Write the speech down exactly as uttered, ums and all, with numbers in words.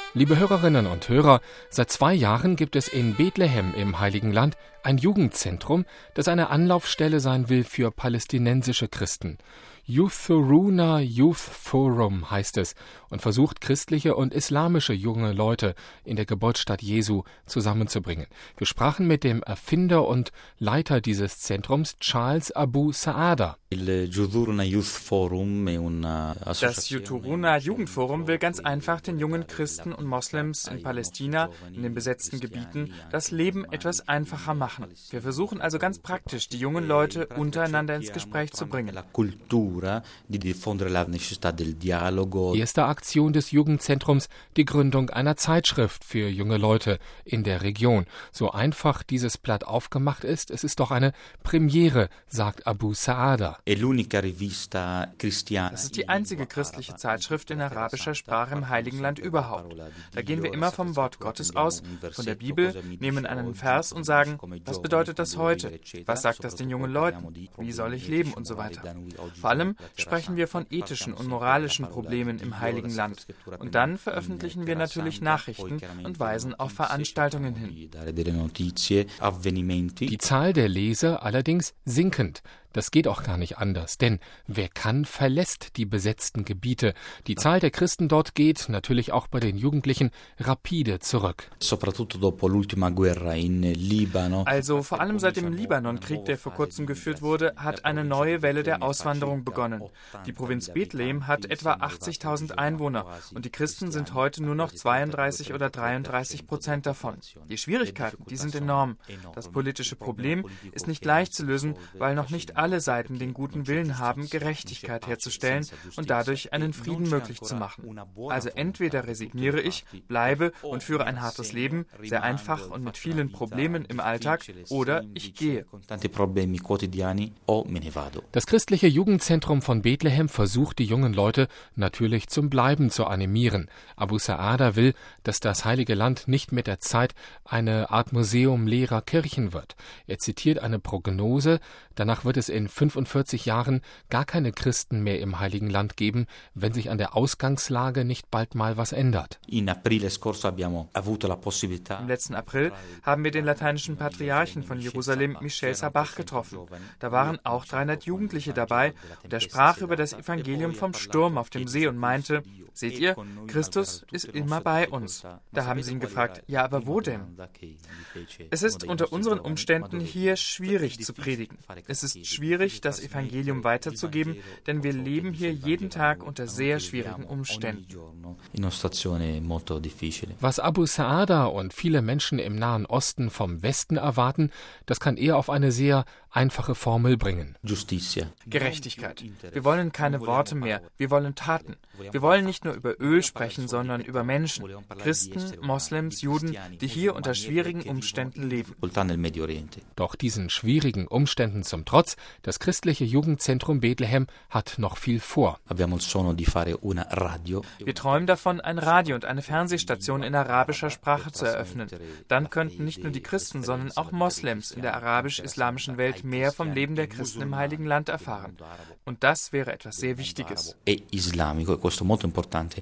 Liebe Hörerinnen und Hörer, seit zwei Jahren gibt es in Bethlehem im Heiligen Land ein Jugendzentrum, das eine Anlaufstelle sein will für palästinensische Christen. Youth-Thuruna Youth Forum heißt es und versucht, christliche und islamische junge Leute in der Geburtsstadt Jesu zusammenzubringen. Wir sprachen mit dem Erfinder und Leiter dieses Zentrums, Charles Abu Saada. Das Youth-Thuruna Jugendforum will ganz einfach den jungen Christen und Moslems in Palästina, in den besetzten Gebieten, das Leben etwas einfacher machen. Wir versuchen also ganz praktisch, die jungen Leute untereinander ins Gespräch zu bringen. Erste Aktion des Jugendzentrums, die Gründung einer Zeitschrift für junge Leute in der Region. So einfach dieses Blatt aufgemacht ist, es ist doch eine Premiere, sagt Abu Saada. Es ist die einzige christliche Zeitschrift in arabischer Sprache im Heiligen Land überhaupt. Da gehen wir immer vom Wort Gottes aus, von der Bibel, nehmen einen Vers und sagen, was bedeutet das heute? Was sagt das den jungen Leuten? Wie soll ich leben und so weiter? Vor allem sprechen wir von ethischen und moralischen Problemen im Heiligen Land. Und dann veröffentlichen wir natürlich Nachrichten und weisen auf Veranstaltungen hin. Die Zahl der Leser allerdings sinkend. Das geht auch gar nicht anders, denn wer kann, verlässt die besetzten Gebiete. Die Zahl der Christen dort geht, natürlich auch bei den Jugendlichen, rapide zurück. Also vor allem seit dem Libanonkrieg, der vor kurzem geführt wurde, hat eine neue Welle der Auswanderung begonnen. Die Provinz Bethlehem hat etwa achtzigtausend Einwohner und die Christen sind heute nur noch zweiunddreißig oder dreiunddreißig Prozent davon. Die Schwierigkeiten, die sind enorm. Das politische Problem ist nicht leicht zu lösen, weil noch nicht alle Seiten den guten Willen haben, Gerechtigkeit herzustellen und dadurch einen Frieden möglich zu machen. Also entweder resigniere ich, bleibe und führe ein hartes Leben, sehr einfach und mit vielen Problemen im Alltag, oder ich gehe. Das christliche Jugendzentrum von Bethlehem versucht, die jungen Leute natürlich zum Bleiben zu animieren. Abu Saada will, dass das Heilige Land nicht mit der Zeit eine Art Museum leerer Kirchen wird. Er zitiert eine Prognose, danach wird es in fünfundvierzig Jahren gar keine Christen mehr im Heiligen Land geben, wenn sich an der Ausgangslage nicht bald mal was ändert. Im letzten April haben wir den lateinischen Patriarchen von Jerusalem, Michel Sabach, getroffen. Da waren auch dreihundert Jugendliche dabei und er sprach über das Evangelium vom Sturm auf dem See und meinte, seht ihr, Christus ist immer bei uns. Da haben sie ihn gefragt, ja, aber wo denn? Es ist unter unseren Umständen hier schwierig zu predigen. Es ist schwierig, das Evangelium weiterzugeben, denn wir leben hier jeden Tag unter sehr schwierigen Umständen. Was Abu Saada und viele Menschen im Nahen Osten vom Westen erwarten, das kann er auf eine sehr einfache Formel bringen. Gerechtigkeit. Wir wollen keine Worte mehr, wir wollen Taten. Wir wollen nicht nur über Öl sprechen, sondern über Menschen, Christen, Moslems, Juden, die hier unter schwierigen Umständen leben. Doch diesen schwierigen Umständen zum Trotz, das christliche Jugendzentrum Bethlehem hat noch viel vor. Wir träumen davon, ein Radio und eine Fernsehstation in arabischer Sprache zu eröffnen. Dann könnten nicht nur die Christen, sondern auch Moslems in der arabisch-islamischen Welt mehr vom Leben der Christen im Heiligen Land erfahren. Und das wäre etwas sehr Wichtiges.